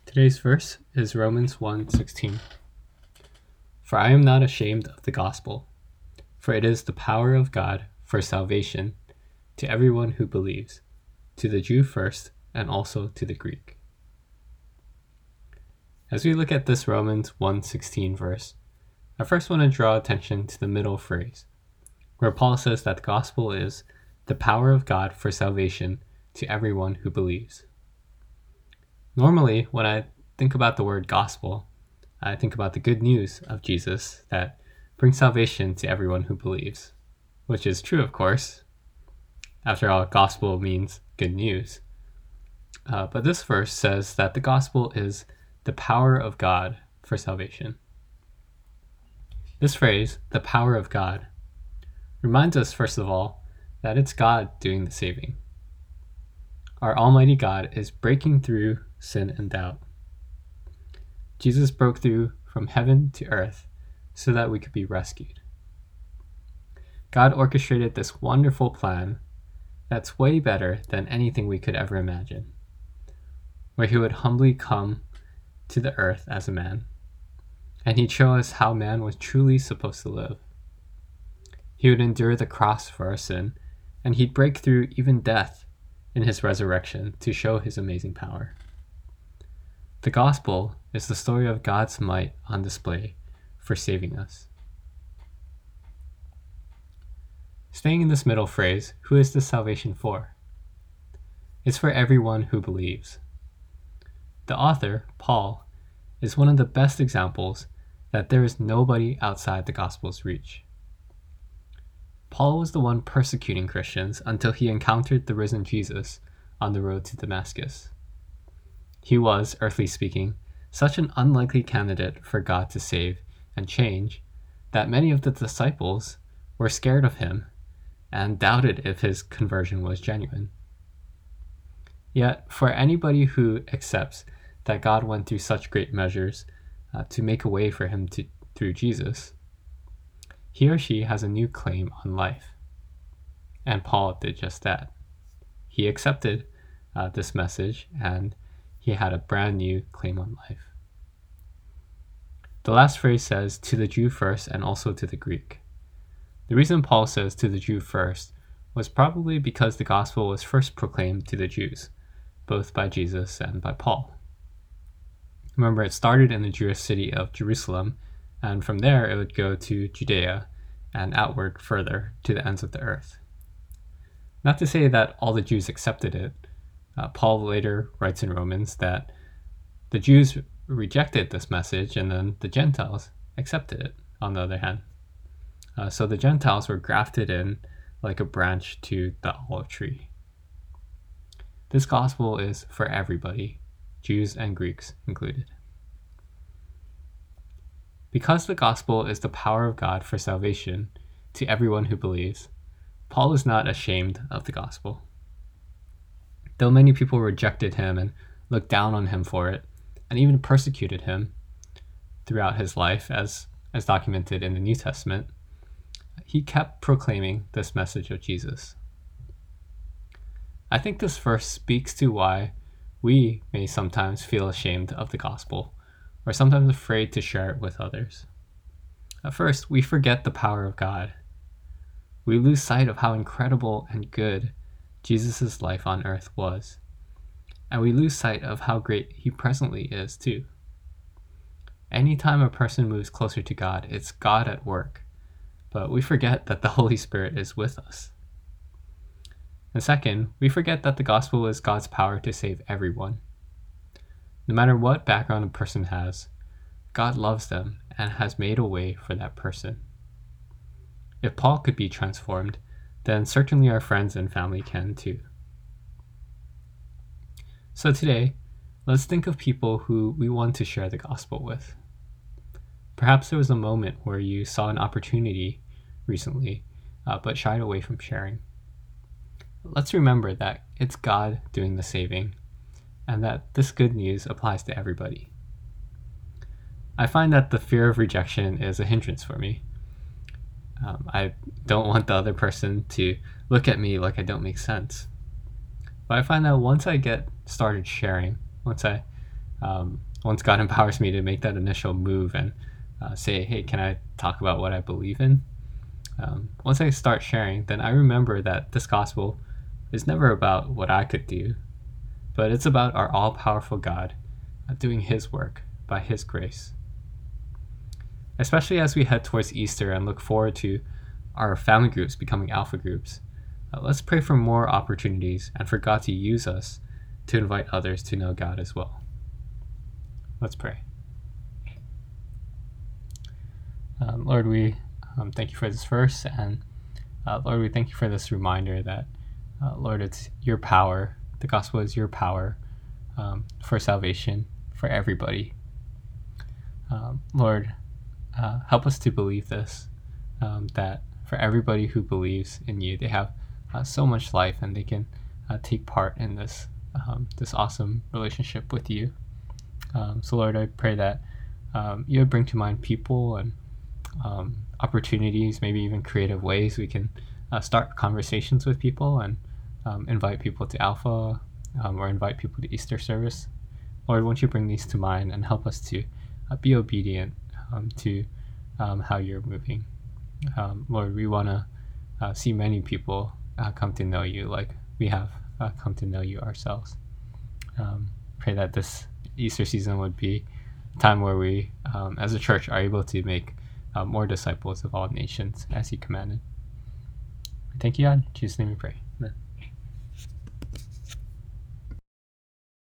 Today's verse is Romans 1:16. For I am not ashamed of the gospel, for it is the power of God for salvation to everyone who believes, to the Jew first and also to the Greek. As we look at this Romans 1:16 verse, I first want to draw attention to the middle phrase, where Paul says that the gospel is the power of God for salvation to everyone who believes. Normally, when I think about the word gospel, I think about the good news of Jesus that brings salvation to everyone who believes, which is true, of course. After all, gospel means good news. But this verse says that the gospel is the power of God for salvation. This phrase, the power of God, reminds us, first of all, that it's God doing the saving. Our Almighty God is breaking through sin and doubt. Jesus broke through from heaven to earth so that we could be rescued. God orchestrated this wonderful plan that's way better than anything we could ever imagine, where he would humbly come to the earth as a man, and he'd show us how man was truly supposed to live. He would endure the cross for our sin, and he'd break through even death in his resurrection to show his amazing power. The gospel is the story of God's might on display for saving us. Staying in this middle phrase, who is this salvation for? It's for everyone who believes. The author, Paul, is one of the best examples that there is nobody outside the gospel's reach. Paul was the one persecuting Christians until he encountered the risen Jesus on the road to Damascus. He was, earthly speaking, such an unlikely candidate for God to save and change that many of the disciples were scared of him and doubted if his conversion was genuine. Yet, for anybody who accepts that God went through such great measures to make a way for him through Jesus, he or she has a new claim on life. And Paul did just that. He accepted this message, and he had a brand new claim on life. The last phrase says, to the Jew first and also to the Greek. The reason Paul says to the Jew first was probably because the gospel was first proclaimed to the Jews, both by Jesus and by Paul. Remember, it started in the Jewish city of Jerusalem, and from there it would go to Judea and outward further to the ends of the earth. Not to say that all the Jews accepted it. Paul later writes in Romans that the Jews rejected this message and then the Gentiles accepted it, on the other hand. So the Gentiles were grafted in like a branch to the olive tree. This gospel is for everybody, Jews and Greeks included. Because the gospel is the power of God for salvation to everyone who believes, Paul is not ashamed of the gospel. Though many people rejected him and looked down on him for it, and even persecuted him throughout his life, as documented in the New Testament, he kept proclaiming this message of Jesus. I think this verse speaks to why we may sometimes feel ashamed of the gospel, or sometimes afraid to share it with others. At first, we forget the power of God. We lose sight of how incredible and good Jesus' life on earth was, and we lose sight of how great he presently is too. Anytime a person moves closer to God, it's God at work, but we forget that the Holy Spirit is with us. And second, we forget that the gospel is God's power to save everyone. No matter what background a person has, God loves them and has made a way for that person. If Paul could be transformed, then certainly our friends and family can too. So today, let's think of people who we want to share the gospel with. Perhaps there was a moment where you saw an opportunity recently, but shied away from sharing. Let's remember that it's God doing the saving, and that this good news applies to everybody. I find that the fear of rejection is a hindrance for me. I don't want the other person to look at me like I don't make sense. But I find that once I get started sharing, once I once God empowers me to make that initial move and say, hey, can I talk about what I believe in? Once I start sharing, then I remember that this gospel is never about what I could do, but it's about our all-powerful God doing his work by his grace. Especially as we head towards Easter and look forward to our family groups becoming alpha groups, let's pray for more opportunities and for God to use us to invite others to know God as well. Let's pray. Lord, we thank you for this verse, and Lord, we thank you for this reminder that, Lord, it's your power. The gospel is your power for salvation for everybody. Lord, help us to believe this, that for everybody who believes in you, they have so much life and they can take part in this awesome relationship with you. So Lord, I pray that you would bring to mind people and opportunities, maybe even creative ways we can start conversations with people and invite people to Alpha or invite people to Easter service. Lord, won't you bring these to mind and help us to be obedient to how you're moving. Lord, we want to see many people come to know you like we have come to know you ourselves. Pray that this Easter season would be a time where we, as a church, are able to make more disciples of all nations as you commanded. Thank you, God. In Jesus' name we pray.